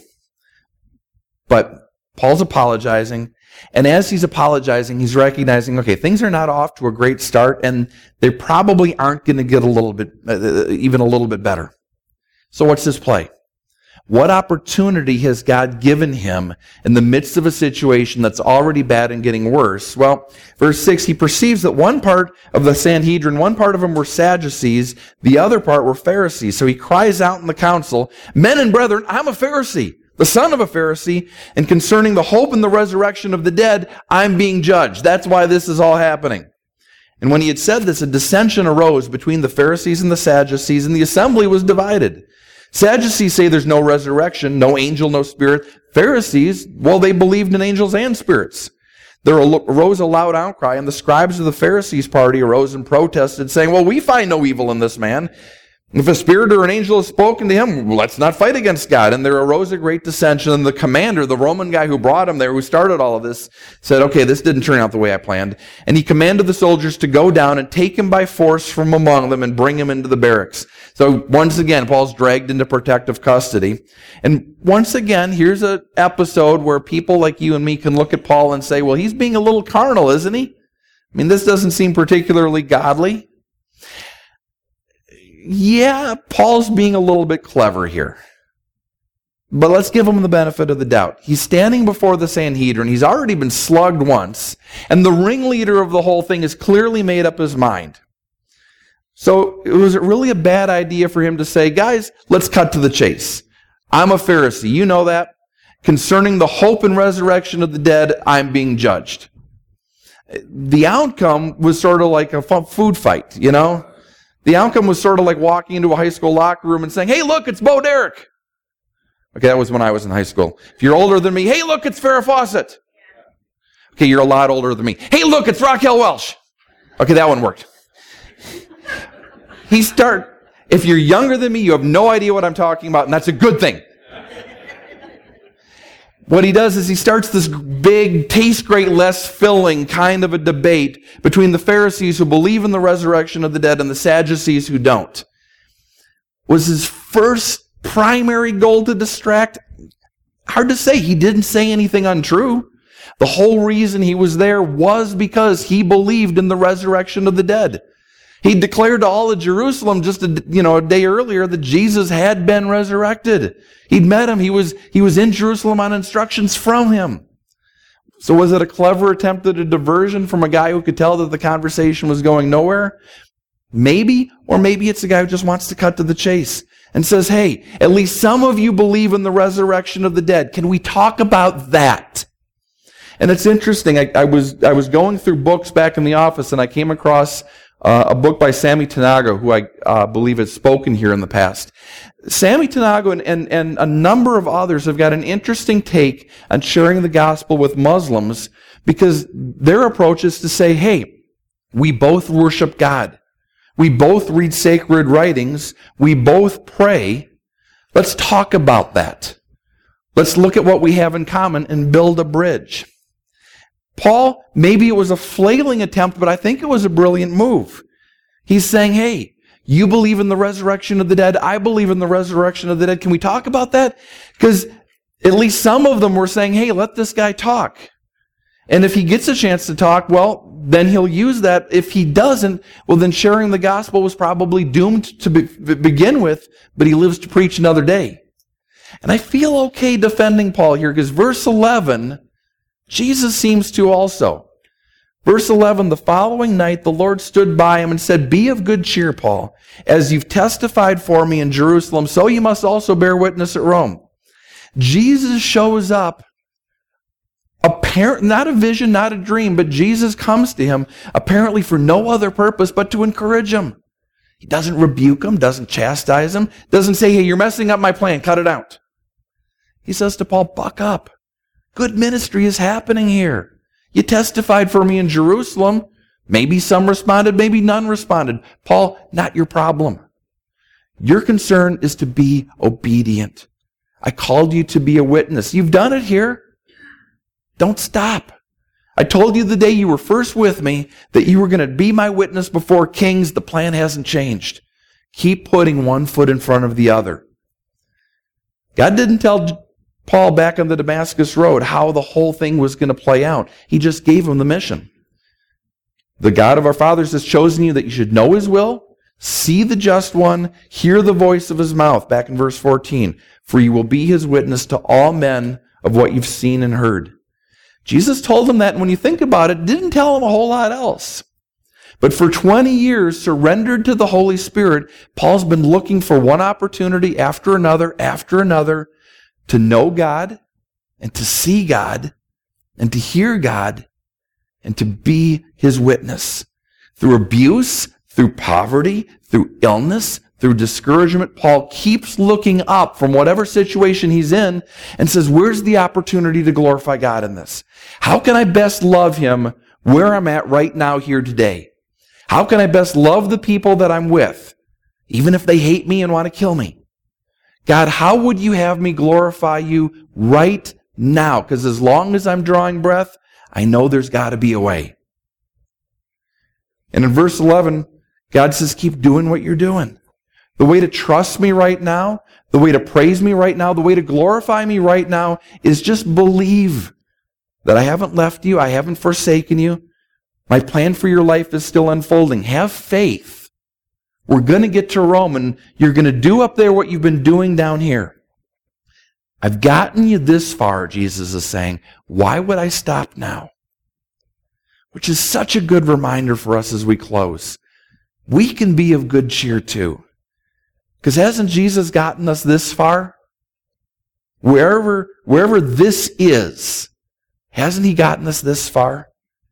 But Paul's apologizing, and as he's apologizing, he's recognizing, okay, things are not off to a great start, and they probably aren't going to get even a little bit better. So what's his play? What opportunity has God given him in the midst of a situation that's already bad and getting worse? Well, verse 6, he perceives that one part of the Sanhedrin, one part of them were Sadducees, the other part were Pharisees. So he cries out in the council, men and brethren, I'm a Pharisee, the son of a Pharisee, and concerning the hope and the resurrection of the dead, I'm being judged. That's why this is all happening. And when he had said this, a dissension arose between the Pharisees and the Sadducees, and the assembly was divided. Sadducees say there's no resurrection, no angel, no spirit. Pharisees, well, they believed in angels and spirits. There arose a loud outcry, and the scribes of the Pharisees' party arose and protested, saying, well, we find no evil in this man. If a spirit or an angel has spoken to him, let's not fight against God. And there arose a great dissension. And the commander, the Roman guy who brought him there, who started all of this, said, okay, this didn't turn out the way I planned. And he commanded the soldiers to go down and take him by force from among them and bring him into the barracks. So once again, Paul's dragged into protective custody. And once again, here's an episode where people like you and me can look at Paul and say, well, he's being a little carnal, isn't he? I mean, this doesn't seem particularly godly. Yeah, Paul's being a little bit clever here. But let's give him the benefit of the doubt. He's standing before the Sanhedrin. He's already been slugged once. And the ringleader of the whole thing has clearly made up his mind. So was it really a bad idea for him to say, guys, let's cut to the chase. I'm a Pharisee. You know that. Concerning the hope and resurrection of the dead, I'm being judged. The outcome was sort of like a food fight, you know? The outcome was sort of like walking into a high school locker room and saying, hey, look, it's Bo Derek. Okay, that was when I was in high school. If you're older than me, hey, look, it's Farrah Fawcett. Okay, you're a lot older than me. Hey, look, it's Raquel Welch. Okay, that one worked. If you're younger than me, you have no idea what I'm talking about, and that's a good thing. What he does is he starts this big, tastes great, less filling kind of a debate between the Pharisees who believe in the resurrection of the dead and the Sadducees who don't. Was his first primary goal to distract? Hard to say. He didn't say anything untrue. The whole reason he was there was because he believed in the resurrection of the dead. He declared to all of Jerusalem just a day earlier that Jesus had been resurrected. He'd met him. He was in Jerusalem on instructions from him. So was it a clever attempt at a diversion from a guy who could tell that the conversation was going nowhere? Maybe, or maybe it's a guy who just wants to cut to the chase and says, hey, at least some of you believe in the resurrection of the dead. Can we talk about that? And it's interesting. I was going through books back in the office, and I came across a book by Sammy Tanago, who I believe has spoken here in the past. Sammy Tanago and a number of others have got an interesting take on sharing the gospel with Muslims, because their approach is to say, hey, we both worship God. We both read sacred writings. We both pray. Let's talk about that. Let's look at what we have in common and build a bridge. Paul, maybe it was a flailing attempt, but I think it was a brilliant move. He's saying, hey, you believe in the resurrection of the dead. I believe in the resurrection of the dead. Can we talk about that? Because at least some of them were saying, hey, let this guy talk. And if he gets a chance to talk, well, then he'll use that. If he doesn't, well, then sharing the gospel was probably doomed to begin with, but he lives to preach another day. And I feel okay defending Paul here, because verse 11, Jesus seems to also. Verse 11, the following night the Lord stood by him and said, be of good cheer, Paul. As you've testified for me in Jerusalem, so you must also bear witness at Rome. Jesus shows up, not a vision, not a dream, but Jesus comes to him apparently for no other purpose but to encourage him. He doesn't rebuke him, doesn't chastise him, doesn't say, hey, you're messing up my plan, cut it out. He says to Paul, buck up. Good ministry is happening here. You testified for me in Jerusalem. Maybe some responded, maybe none responded. Paul, not your problem. Your concern is to be obedient. I called you to be a witness. You've done it here. Don't stop. I told you the day you were first with me that you were going to be my witness before kings. The plan hasn't changed. Keep putting one foot in front of the other. God didn't tell Paul back on the Damascus Road how the whole thing was going to play out. He just gave him the mission. The God of our fathers has chosen you that you should know his will, see the just one, hear the voice of his mouth, back in verse 14. For you will be his witness to all men of what you've seen and heard. Jesus told him that, and when you think about it, didn't tell him a whole lot else. But for 20 years, surrendered to the Holy Spirit, Paul's been looking for one opportunity after another, to know God, and to see God, and to hear God, and to be his witness. Through abuse, through poverty, through illness, through discouragement, Paul keeps looking up from whatever situation he's in and says, where's the opportunity to glorify God in this? How can I best love him where I'm at right now here today? How can I best love the people that I'm with, even if they hate me and want to kill me? God, how would you have me glorify you right now? Because as long as I'm drawing breath, I know there's got to be a way. And in verse 11, God says, keep doing what you're doing. The way to trust me right now, the way to praise me right now, the way to glorify me right now is just believe that I haven't left you, I haven't forsaken you. My plan for your life is still unfolding. Have faith. We're going to get to Rome, and you're going to do up there what you've been doing down here. I've gotten you this far, Jesus is saying. Why would I stop now? Which is such a good reminder for us as we close. We can be of good cheer too. Because hasn't Jesus gotten us this far? Wherever this is, hasn't he gotten us this far?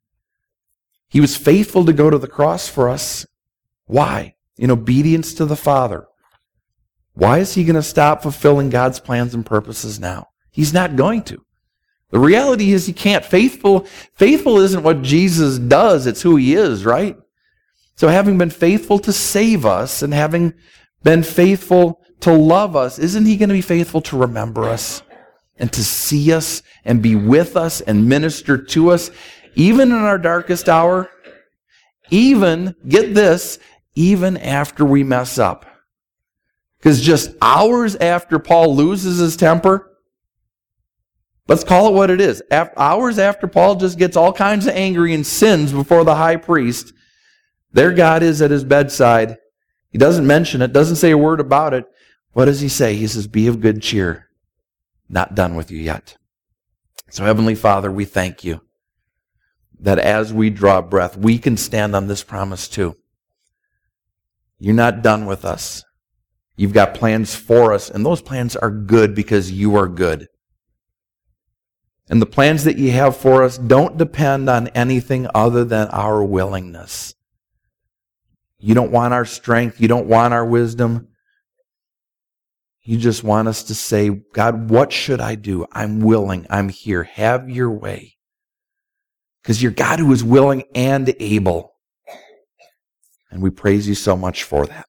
He was faithful to go to the cross for us. Why? In obedience to the Father. Why is he going to stop fulfilling God's plans and purposes now? He's not going to. The reality is he can't. Faithful isn't what Jesus does, it's who he is, right? So having been faithful to save us and having been faithful to love us, isn't he going to be faithful to remember us and to see us and be with us and minister to us, even in our darkest hour? Even, get this, even after we mess up. Because just hours after Paul loses his temper, let's call it what it is. Hours after Paul just gets all kinds of angry and sins before the high priest, there God is at his bedside. He doesn't mention it, doesn't say a word about it. What does he say? He says, be of good cheer. Not done with you yet. So Heavenly Father, we thank you that as we draw breath, we can stand on this promise too. You're not done with us. You've got plans for us, and those plans are good because you are good. And the plans that you have for us don't depend on anything other than our willingness. You don't want our strength. You don't want our wisdom. You just want us to say, God, what should I do? I'm willing. I'm here. Have your way. Because you're God who is willing and able. And we praise you so much for that.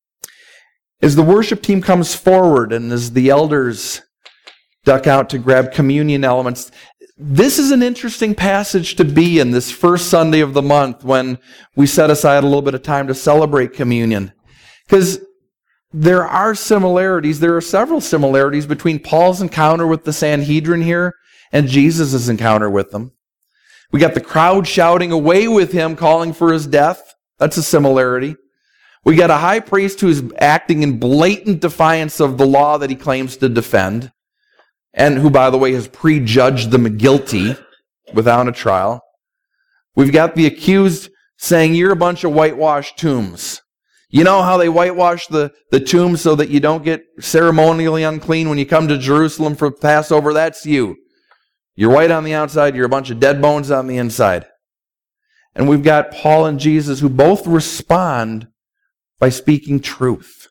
As the worship team comes forward and as the elders duck out to grab communion elements, this is an interesting passage to be in this first Sunday of the month when we set aside a little bit of time to celebrate communion. Because there are several similarities between Paul's encounter with the Sanhedrin here and Jesus' encounter with them. We got the crowd shouting away with him, calling for his death. That's a similarity. We got a high priest who is acting in blatant defiance of the law that he claims to defend, and who, by the way, has prejudged them guilty without a trial. We've got the accused saying, you're a bunch of whitewashed tombs. You know how they whitewash the tombs so that you don't get ceremonially unclean when you come to Jerusalem for Passover? That's you. You're white on the outside, you're a bunch of dead bones on the inside. And we've got Paul and Jesus who both respond by speaking truth.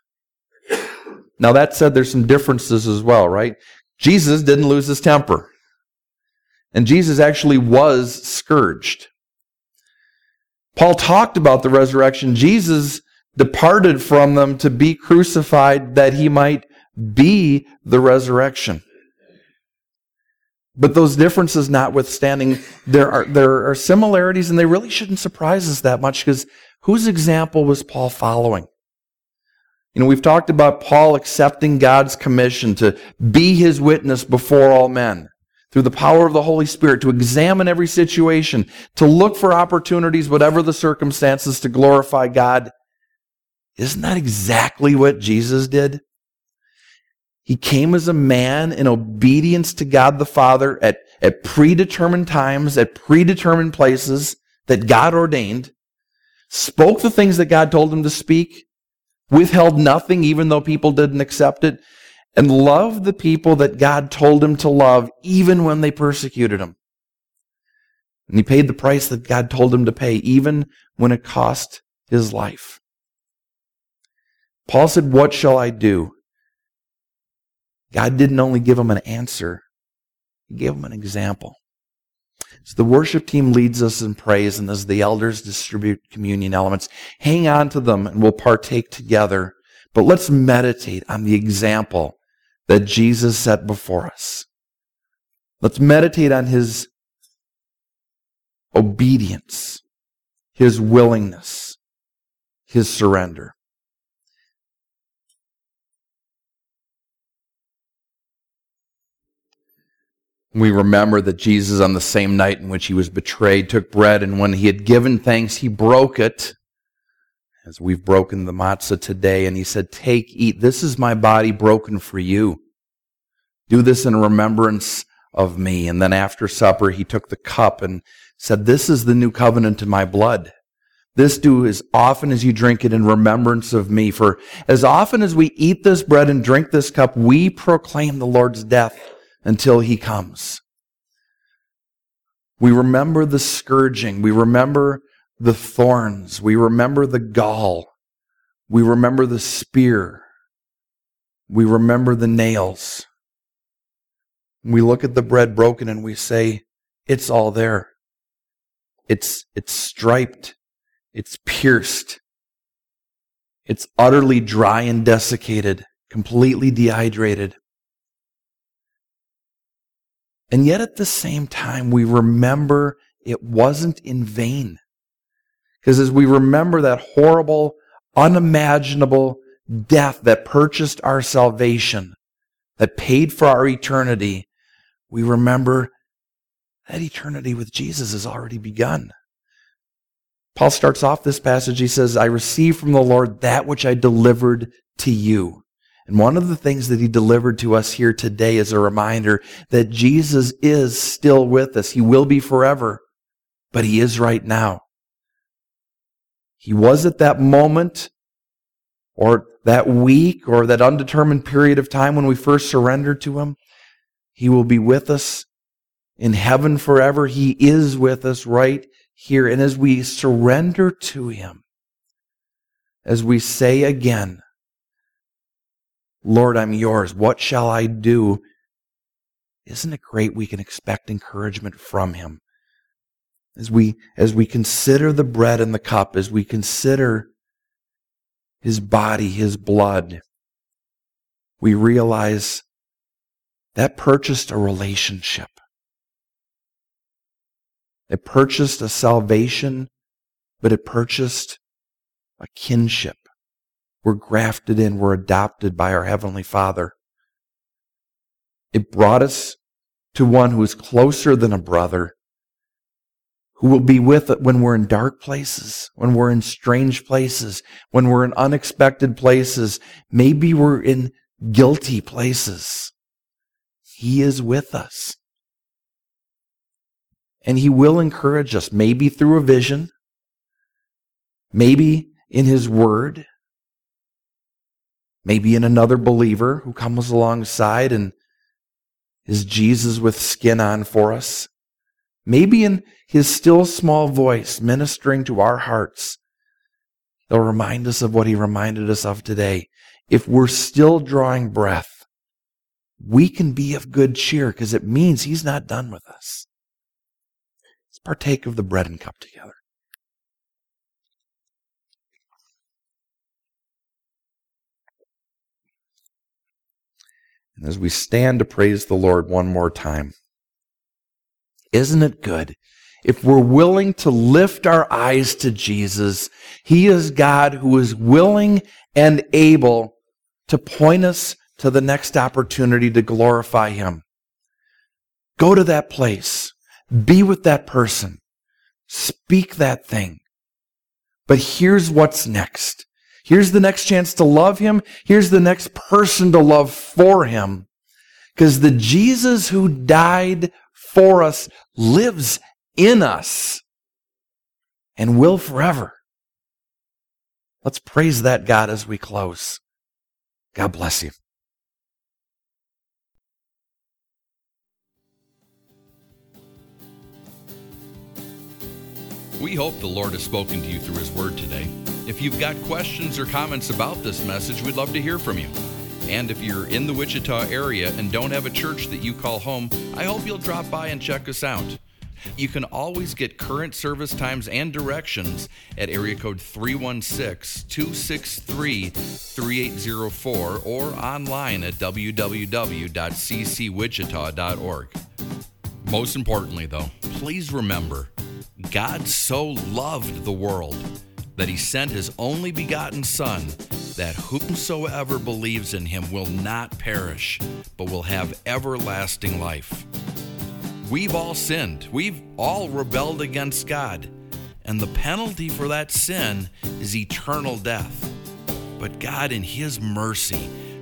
Now that said, there's some differences as well, right? Jesus didn't lose his temper. And Jesus actually was scourged. Paul talked about the resurrection. Jesus departed from them to be crucified that he might be the resurrection. But those differences notwithstanding, there are similarities, and they really shouldn't surprise us that much, because whose example was Paul following? You know, we've talked about Paul accepting God's commission to be his witness before all men through the power of the Holy Spirit, to examine every situation, to look for opportunities, whatever the circumstances, to glorify God. Isn't that exactly what Jesus did? He came as a man in obedience to God the Father at predetermined times, at predetermined places that God ordained, spoke the things that God told him to speak, withheld nothing even though people didn't accept it, and loved the people that God told him to love even when they persecuted him. And he paid the price that God told him to pay even when it cost his life. Paul said, what shall I do? God didn't only give him an answer, he gave him an example. So the worship team leads us in praise, and as the elders distribute communion elements, hang on to them and we'll partake together. But let's meditate on the example that Jesus set before us. Let's meditate on his obedience, his willingness, his surrender. We remember that Jesus, on the same night in which he was betrayed, took bread, and when he had given thanks, he broke it, as we've broken the matzah today, and he said, take, eat, this is my body broken for you. Do this in remembrance of me. And then after supper, he took the cup and said, this is the new covenant in my blood. This do as often as you drink it in remembrance of me. For as often as we eat this bread and drink this cup, we proclaim the Lord's death until he comes. We remember the scourging. We remember the thorns. We remember the gall. We remember the spear. We remember the nails. We look at the bread broken and we say, it's all there. It's striped. It's pierced. It's utterly dry and desiccated, completely dehydrated. And yet at the same time, we remember it wasn't in vain. Because as we remember that horrible, unimaginable death that purchased our salvation, that paid for our eternity, we remember that eternity with Jesus has already begun. Paul starts off this passage, he says, I received from the Lord that which I delivered to you. And one of the things that he delivered to us here today is a reminder that Jesus is still with us. He will be forever, but he is right now. He was at that moment, or that week, or that undetermined period of time when we first surrendered to him. He will be with us in heaven forever. He is with us right here. And as we surrender to him, as we say again, Lord, I'm yours, what shall I do? Isn't it great we can expect encouragement from him? As we consider the bread and the cup, as we consider his body, his blood, we realize that purchased a relationship. It purchased a salvation, but it purchased a kinship. We're grafted in, we're adopted by our Heavenly Father. It brought us to one who is closer than a brother, who will be with us when we're in dark places, when we're in strange places, when we're in unexpected places. Maybe we're in guilty places. He is with us. And he will encourage us, maybe through a vision, maybe in his word, maybe in another believer who comes alongside and is Jesus with skin on for us. Maybe in his still small voice ministering to our hearts. He'll remind us of what he reminded us of today. If we're still drawing breath, we can be of good cheer because it means he's not done with us. Let's partake of the bread and cup together. And as we stand to praise the Lord one more time, isn't it good? If we're willing to lift our eyes to Jesus, he is God who is willing and able to point us to the next opportunity to glorify him. Go to that place. Be with that person. Speak that thing. But here's what's next. Here's the next chance to love him. Here's the next person to love for him. Because the Jesus who died for us lives in us and will forever. Let's praise that God as we close. God bless you. We hope the Lord has spoken to you through his word today. If you've got questions or comments about this message, we'd love to hear from you. And if you're in the Wichita area and don't have a church that you call home, I hope you'll drop by and check us out. You can always get current service times and directions at area code 316-263-3804 or online at www.ccwichita.org. Most importantly, though, please remember, God so loved the world that he sent his only begotten Son, that whomsoever believes in him will not perish, but will have everlasting life. We've all sinned. We've all rebelled against God. And the penalty for that sin is eternal death. But God, in his mercy,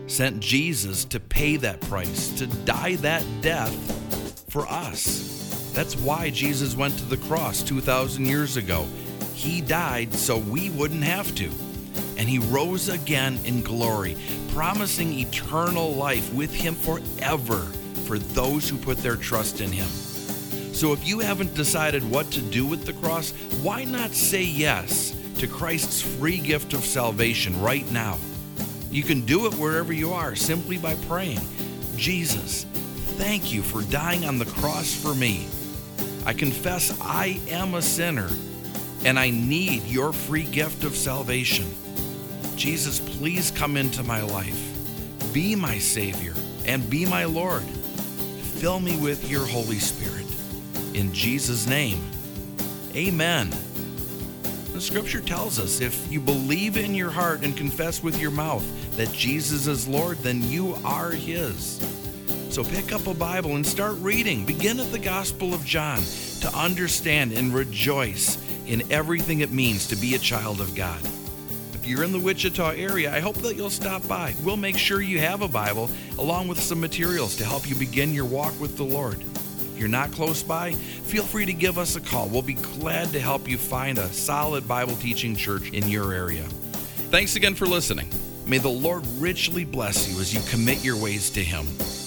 sent Jesus to pay that price, to die that death for us. That's why Jesus went to the cross 2,000 years ago. He died so we wouldn't have to. And he rose again in glory, promising eternal life with him forever for those who put their trust in him. So if you haven't decided what to do with the cross, why not say yes to Christ's free gift of salvation right now? You can do it wherever you are simply by praying, Jesus, thank you for dying on the cross for me. I confess I am a sinner and I need your free gift of salvation. Jesus, please come into my life. Be my Savior and be my Lord. Fill me with your Holy Spirit. In Jesus' name, amen. The scripture tells us if you believe in your heart and confess with your mouth that Jesus is Lord, then you are his. So pick up a Bible and start reading. Begin at the Gospel of John to understand and rejoice in everything it means to be a child of God. If you're in the Wichita area, I hope that you'll stop by. We'll make sure you have a Bible along with some materials to help you begin your walk with the Lord. If you're not close by, feel free to give us a call. We'll be glad to help you find a solid Bible teaching church in your area. Thanks again for listening. May the Lord richly bless you as you commit your ways to him.